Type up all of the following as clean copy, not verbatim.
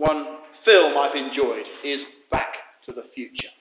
One film I've enjoyed is Back to the Future.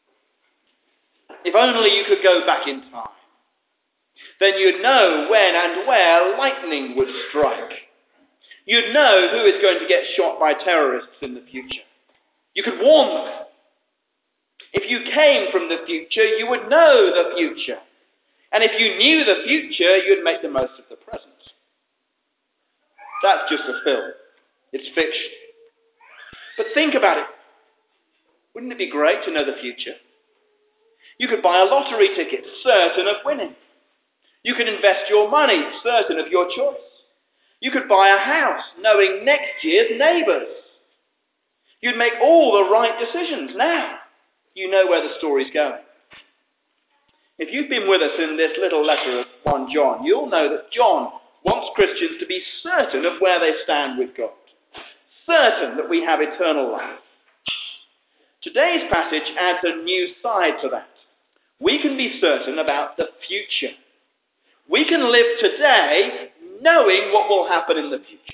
If only you could go back in time, then you'd know when and where lightning would strike. You'd know who is going to get shot by terrorists in the future. You could warn them. If you came from the future, you would know the future. And if you knew the future, you'd make the most of the present. That's just a film. It's fiction. But think about it. Wouldn't it be great to know the future? You could buy a lottery ticket, certain of winning. You could invest your money, certain of your choice. You could buy a house, knowing next year's neighbours. You'd make all the right decisions now. You know where the story's going. If you've been with us in this little letter of 1 John, you'll know that John wants Christians to be certain of where they stand with God. Certain that we have eternal life. Today's passage adds a new side to that. We can be certain about the future. We can live today knowing what will happen in the future.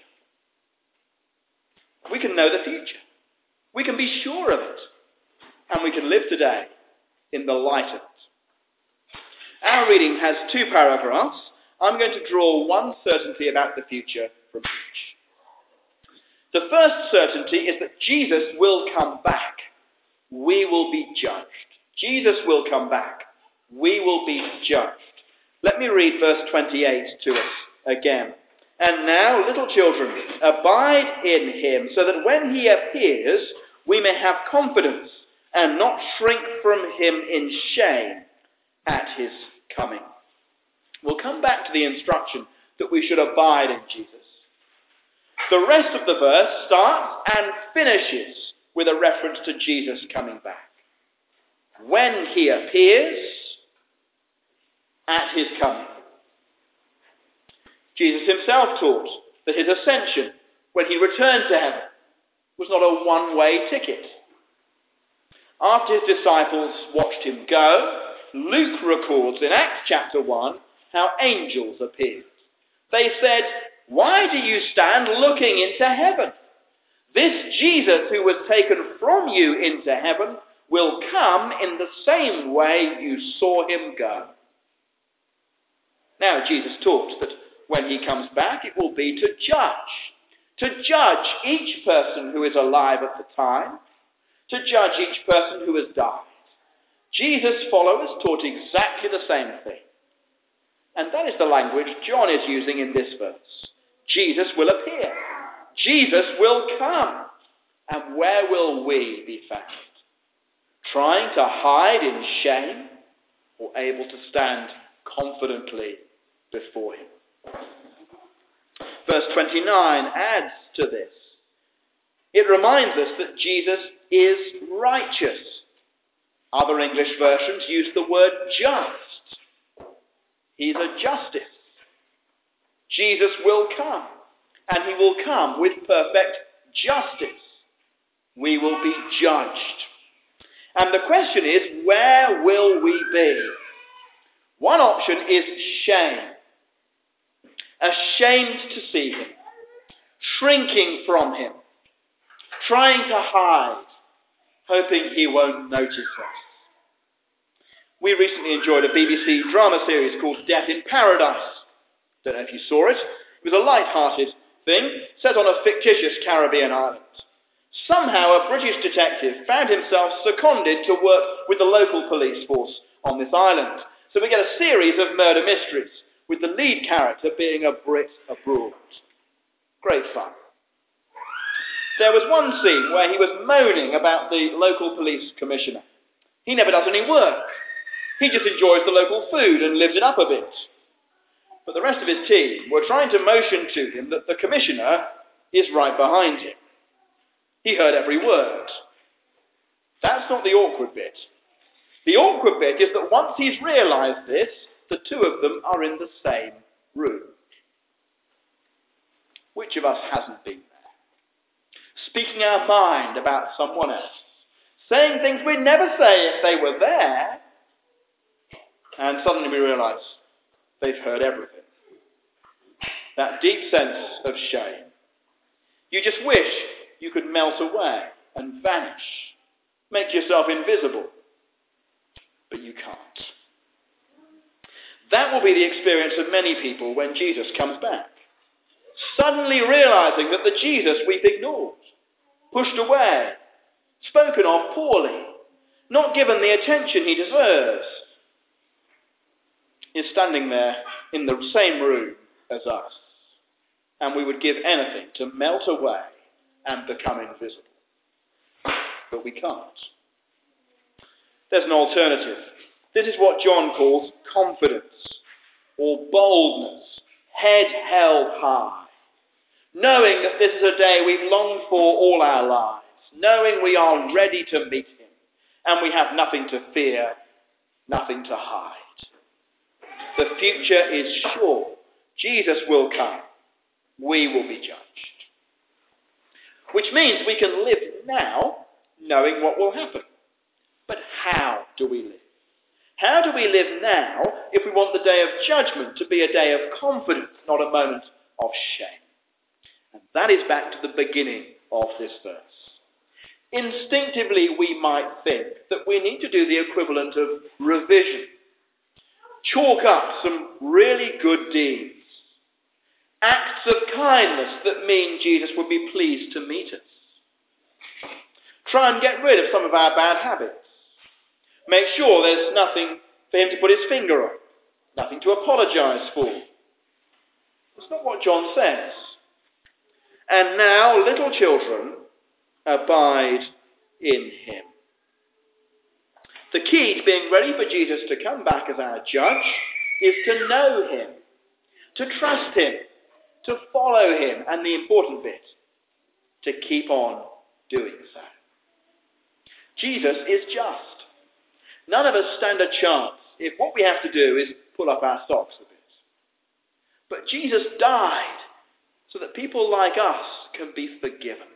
We can know the future. We can be sure of it. And we can live today in the light of it. Our reading has 2 paragraphs. I'm going to draw one certainty about the future from each. The first certainty is that Jesus will come back. We will be judged. Jesus will come back. We will be judged. Let me read verse 28 to us again. And now, little children, abide in him, so that when he appears, we may have confidence and not shrink from him in shame at his coming. We'll come back to the instruction that we should abide in Jesus. The rest of the verse starts and finishes with a reference to Jesus coming back. When he appears, at his coming. Jesus himself taught that his ascension, when he returned to heaven, was not a one-way ticket. After his disciples watched him go, Luke records in Acts chapter 1 how angels appeared. They said, "Why do you stand looking into heaven? This Jesus who was taken from you into heaven will come in the same way you saw him go." Now, Jesus taught that when he comes back, it will be to judge each person who is alive at the time, to judge each person who has died. Jesus' followers taught exactly the same thing. And that is the language John is using in this verse. Jesus will appear. Jesus will come. And where will we be found? Trying to hide in shame or able to stand confidently before him? Verse 29 adds to this. It reminds us that Jesus is righteous. Other English versions use the word just. He's a justice. Jesus will come, and he will come with perfect justice. We will be judged. And the question is, where will we be? One option is shame. Ashamed to see him, shrinking from him, trying to hide, hoping he won't notice us. We recently enjoyed a BBC drama series called Death in Paradise. Don't know if you saw it. It was a light-hearted thing set on a fictitious Caribbean island. Somehow a British detective found himself seconded to work with the local police force on this island. So we get a series of murder mysteries, with the lead character being a Brit abroad. Great fun. There was one scene where he was moaning about the local police commissioner. He never does any work. He just enjoys the local food and lives it up a bit. But the rest of his team were trying to motion to him that the commissioner is right behind him. He heard every word. That's not the awkward bit. The awkward bit is that once he's realised this, the two of them are in the same room. Which of us hasn't been there? Speaking our mind about someone else. Saying things we'd never say if they were there. And suddenly we realise they've heard everything. That deep sense of shame. You just wish you could melt away and vanish, make yourself invisible. But you can't. That will be the experience of many people when Jesus comes back. Suddenly realizing that the Jesus we've ignored, pushed away, spoken of poorly, not given the attention he deserves, is standing there in the same room as us. And we would give anything to melt away and become invisible. But we can't. There's an alternative. This is what John calls confidence or boldness, head held high. Knowing that this is a day we've longed for all our lives. Knowing we are ready to meet him. And we have nothing to fear, nothing to hide. The future is sure. Jesus will come. We will be judged. Which means we can live now knowing what will happen. But how do we live? How do we live now if we want the day of judgment to be a day of confidence, not a moment of shame? And that is back to the beginning of this verse. Instinctively, we might think that we need to do the equivalent of revision. Chalk up some really good deeds. Acts of kindness that mean Jesus would be pleased to meet us. Try and get rid of some of our bad habits. Make sure there's nothing for him to put his finger on. Nothing to apologise for. That's not what John says. And now, little children, abide in him. The key to being ready for Jesus to come back as our judge is to know him, to trust him, to follow him, and the important bit, to keep on doing so. Jesus is just. None of us stand a chance if what we have to do is pull up our socks a bit. But Jesus died so that people like us can be forgiven.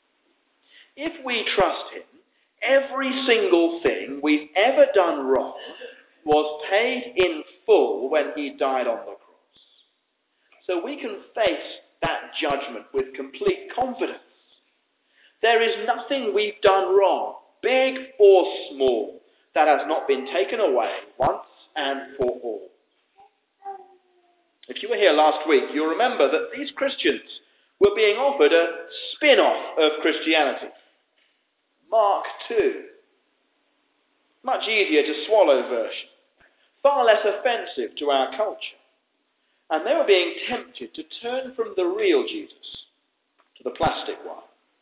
If we trust him, every single thing we've ever done wrong was paid in full when he died on the cross. So we can face that judgment with complete confidence. There is nothing we've done wrong, big or small, that has not been taken away once and for all. If you were here last week, you'll remember that these Christians were being offered a spin-off of Christianity. Mark II. Much easier to swallow version. Far less offensive to our culture. And they were being tempted to turn from the real Jesus to the plastic one.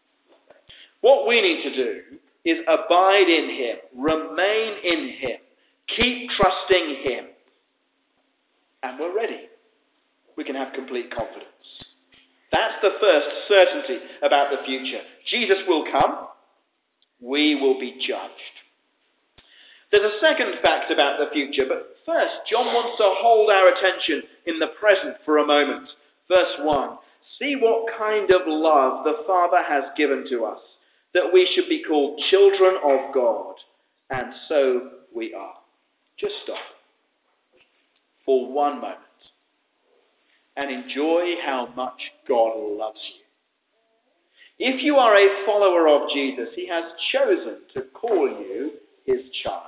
What we need to do is abide in him, remain in him, keep trusting him. And we're ready. We can have complete confidence. That's the first certainty about the future. Jesus will come. We will be judged. There's a second fact about the future, but first, John wants to hold our attention in the present for a moment. Verse 1. See what kind of love the Father has given to us, that we should be called children of God. And so we are. Just stop for one moment and enjoy how much God loves you. If you are a follower of Jesus, he has chosen to call you his child.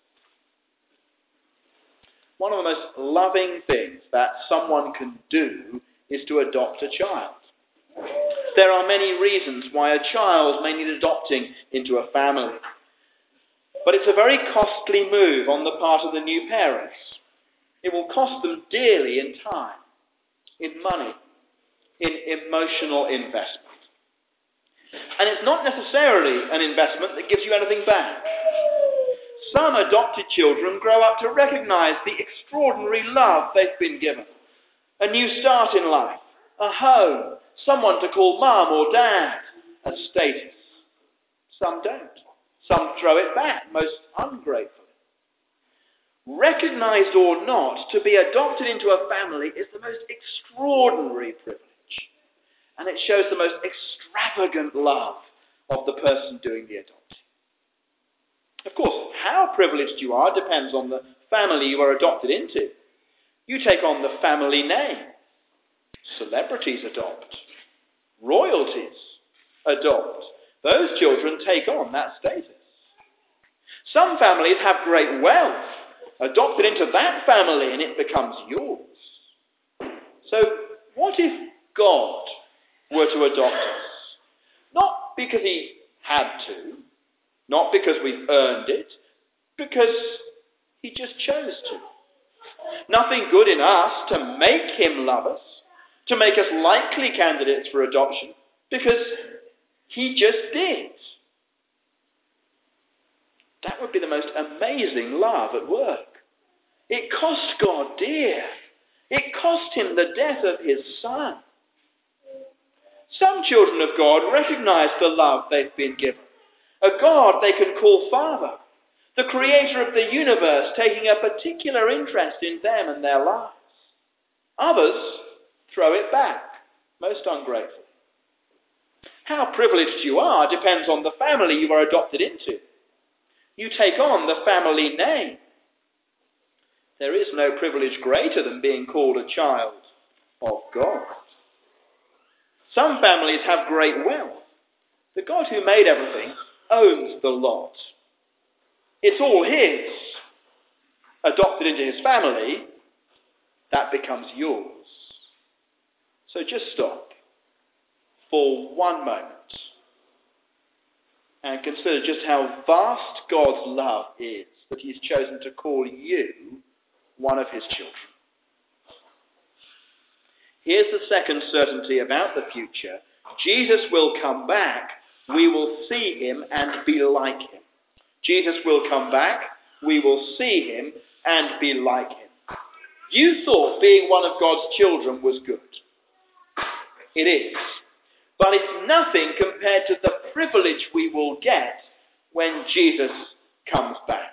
One of the most loving things that someone can do is to adopt a child. There are many reasons why a child may need adopting into a family. But it's a very costly move on the part of the new parents. It will cost them dearly in time, in money, in emotional investment. And it's not necessarily an investment that gives you anything back. Some adopted children grow up to recognize the extraordinary love they've been given. A new start in life, a home, someone to call mum or dad, a status. Some don't. Some throw it back, most ungratefully. Recognized or not, to be adopted into a family is the most extraordinary privilege. And it shows the most extravagant love of the person doing the adopting. Of course, how privileged you are depends on the family you are adopted into. You take on the family name. Celebrities adopt. Royalties. adopt, those children take on that status. Some families have great wealth. Adopt it into that family and it becomes yours. So what if God were to adopt us? Not because he had to, not because we've earned it, because he just chose to. Nothing good in us to make him love us, to make us likely candidates for adoption, because he just did. That would be the most amazing love at work. It cost God dear. It cost him the death of his son. Some children of God recognize the love they've been given. A God they can call Father. The creator of the universe taking a particular interest in them and their lives. Others throw it back, most ungrateful. How privileged you are depends on the family you are adopted into. You take on the family name. There is no privilege greater than being called a child of God. Some families have great wealth. The God who made everything owns the lot. It's all his. Adopted into his family, that becomes yours. So just stop for one moment and consider just how vast God's love is that he's chosen to call you one of his children. Here's the second certainty about the future. Jesus will come back. We will see him and be like him. Jesus will come back. We will see him and be like him. You thought being one of God's children was good. It is. But it's nothing compared to the privilege we will get when Jesus comes back.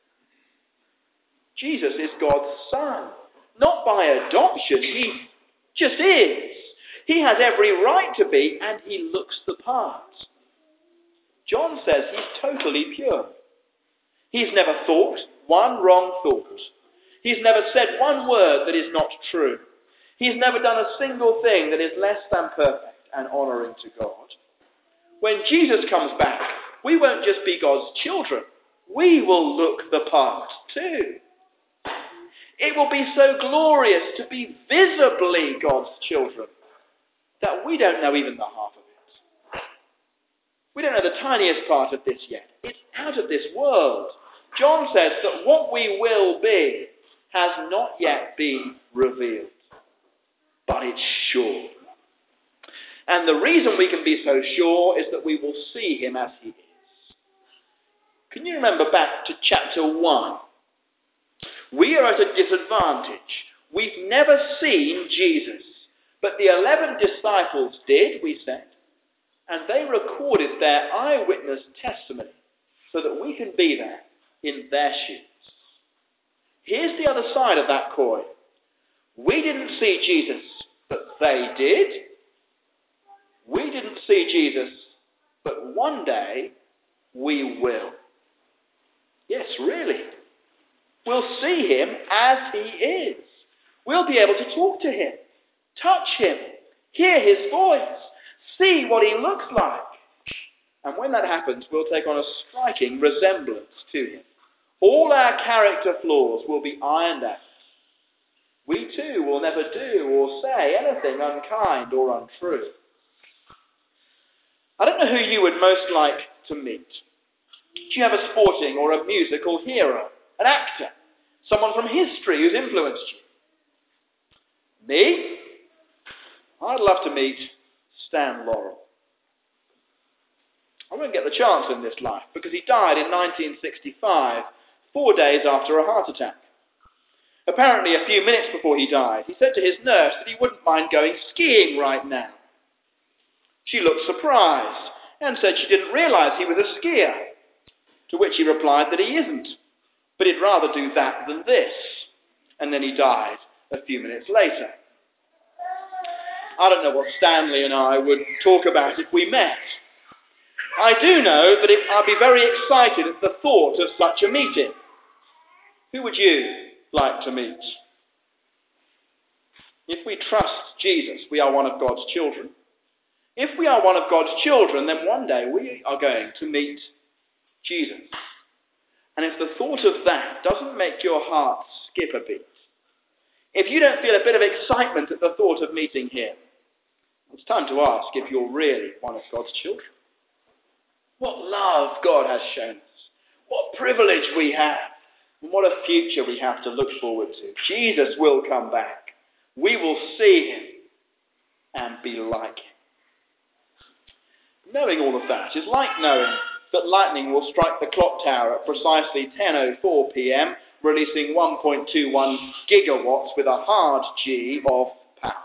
Jesus is God's son. Not by adoption. He just is. He has every right to be, and he looks the part. John says he's totally pure. He's never thought one wrong thought. He's never said one word that is not true. He's never done a single thing that is less than perfect and honouring to God. When Jesus comes back, we won't just be God's children. We will look the part too. It will be so glorious to be visibly God's children that we don't know even the half of it. We don't know the tiniest part of this yet. It's out of this world. John says that what we will be has not yet been revealed, but it's sure. And the reason we can be so sure is that we will see him as he is. Can you remember back to chapter 1? We are at a disadvantage. We've never seen Jesus, but the 11 disciples did, we said, and they recorded their eyewitness testimony so that we can be there in their shoes. Here's the other side of that coin. We didn't see Jesus, but they did. We didn't see Jesus, but one day we will. Yes, really. We'll see him as he is. We'll be able to talk to him, touch him, hear his voice, see what he looks like. And when that happens, we'll take on a striking resemblance to him. All our character flaws will be ironed out. We too will never do or say anything unkind or untrue. I don't know who you would most like to meet. Do you have a sporting or a musical hero, an actor, someone from history who's influenced you? Me? I'd love to meet Stan Laurel. I won't get the chance in this life because he died in 1965, 4 days after a heart attack. Apparently, a few minutes before he died, he said to his nurse that he wouldn't mind going skiing right now. She looked surprised and said she didn't realise he was a skier, to which he replied that he isn't, but he'd rather do that than this. And then he died a few minutes later. I don't know what Stanley and I would talk about if we met. I do know that I'd be very excited at the thought of such a meeting. Who would you like to meet? If we trust Jesus, we are one of God's children. If we are one of God's children, then one day we are going to meet Jesus. And if the thought of that doesn't make your heart skip a beat, if you don't feel a bit of excitement at the thought of meeting him, it's time to ask if you're really one of God's children. What love God has shown us. What privilege we have. And what a future we have to look forward to. Jesus will come back. We will see him and be like him. Knowing all of that is like knowing that lightning will strike the clock tower at precisely 10:04 p.m, releasing 1.21 gigawatts with a hard G of power.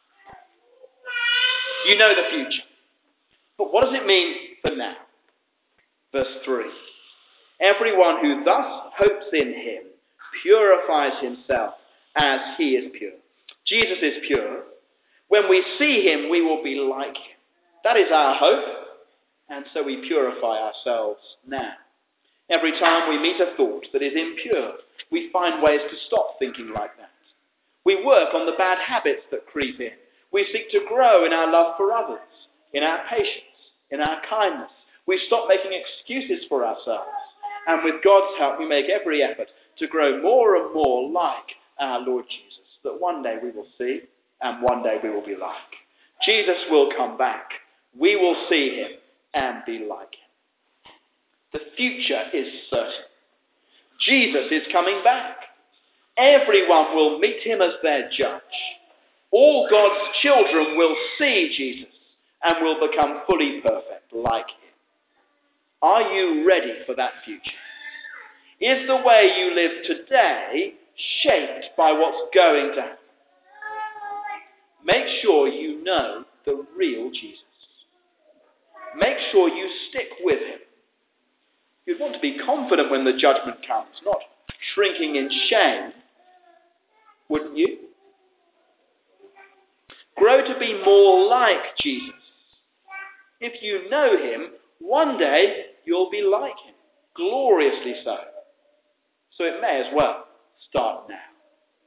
You know the future. But what does it mean for now? Verse 3. Everyone who thus hopes in him purifies himself as he is pure. Jesus is pure. When we see him, we will be like him. That is our hope, and so we purify ourselves now. Every time we meet a thought that is impure, we find ways to stop thinking like that. We work on the bad habits that creep in. We seek to grow in our love for others, in our patience, in our kindness. We stop making excuses for ourselves. And with God's help, we make every effort to grow more and more like our Lord Jesus, that one day we will see and one day we will be like. Jesus will come back. We will see him and be like him. The future is certain. Jesus is coming back. Everyone will meet him as their judge. All God's children will see Jesus and will become fully perfect like him. Are you ready for that future? Is the way you live today shaped by what's going to happen? Make sure you know the real Jesus. Make sure you stick with him. You'd want to be confident when the judgment comes, not shrinking in shame, wouldn't you? Grow to be more like Jesus. If you know him, one day you'll be like him, gloriously so. So it may as well start now.